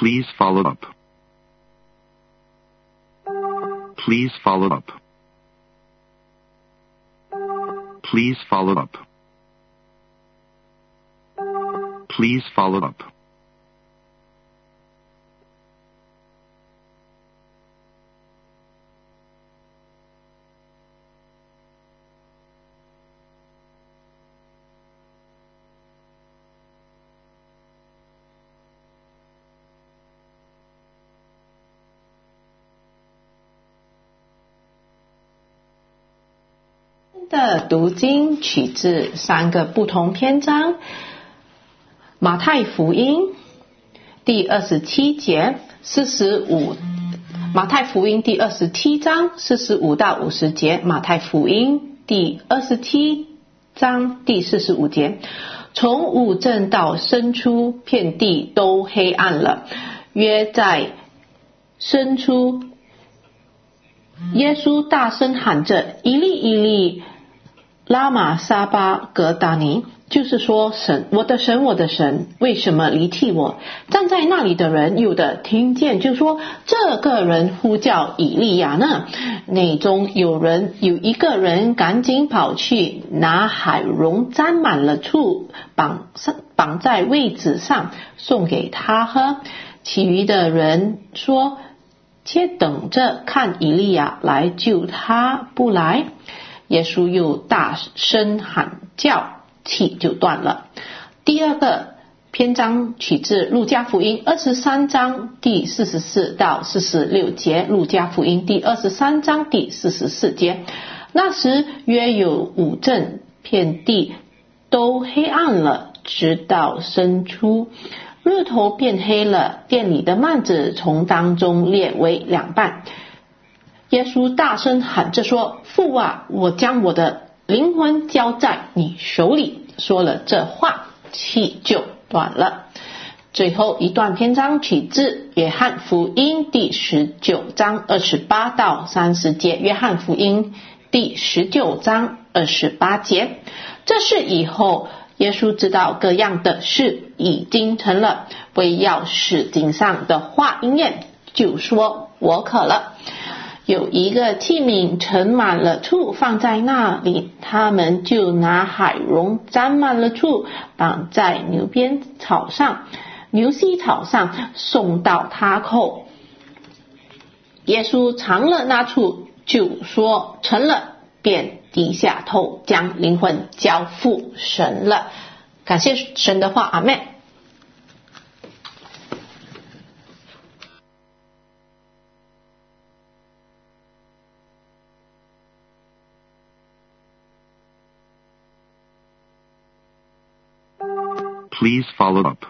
Please follow up. Please follow up. Please follow up. Please follow up. 的读经取自3个不同篇章，马太福音第27节45，马太福音第27章45到50节，马太福音第27章第45节。从午正到申初，遍地都黑暗了。约在申初，耶稣大声喊着：以利以利，拉玛撒巴格达尼，就是说，神，我的神，我的神，为什么离弃我？站在那里的人有的听见，就说：这个人呼叫以利亚呢。内中有一个人赶紧跑去拿海蓉沾满了醋，绑在位子上，送给他喝。其余的人说：且等着看以利亚来救他，不来。耶稣又大声喊叫，气就断了。第2个篇章取自路加福音23章第44到46节，路加福音第23章第44节。那时约有午正，遍地都黑暗了，直到申初，日头变黑了，店里的幔子从当中裂为2半。耶稣大声喊着说：父啊，我将我的灵魂交在你手里。说了这话，气就断了。最后一段篇章取自约翰福音第19章28到30节，约翰福音第19章28节。这事以后，耶稣知道各样的事已经成了，为要使经上的话应验，就说：我渴了。有一个器皿盛满了醋放在那里，他们就拿海蓉沾满了醋，绑在牛膝草上，送到他口。耶稣尝了那醋，就说：成了，便低下头，将灵魂交付神了。感谢神的话，阿们。 Please follow up.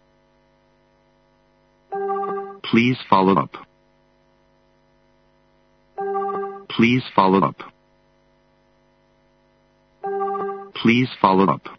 Please follow up. Please follow up. Please follow up.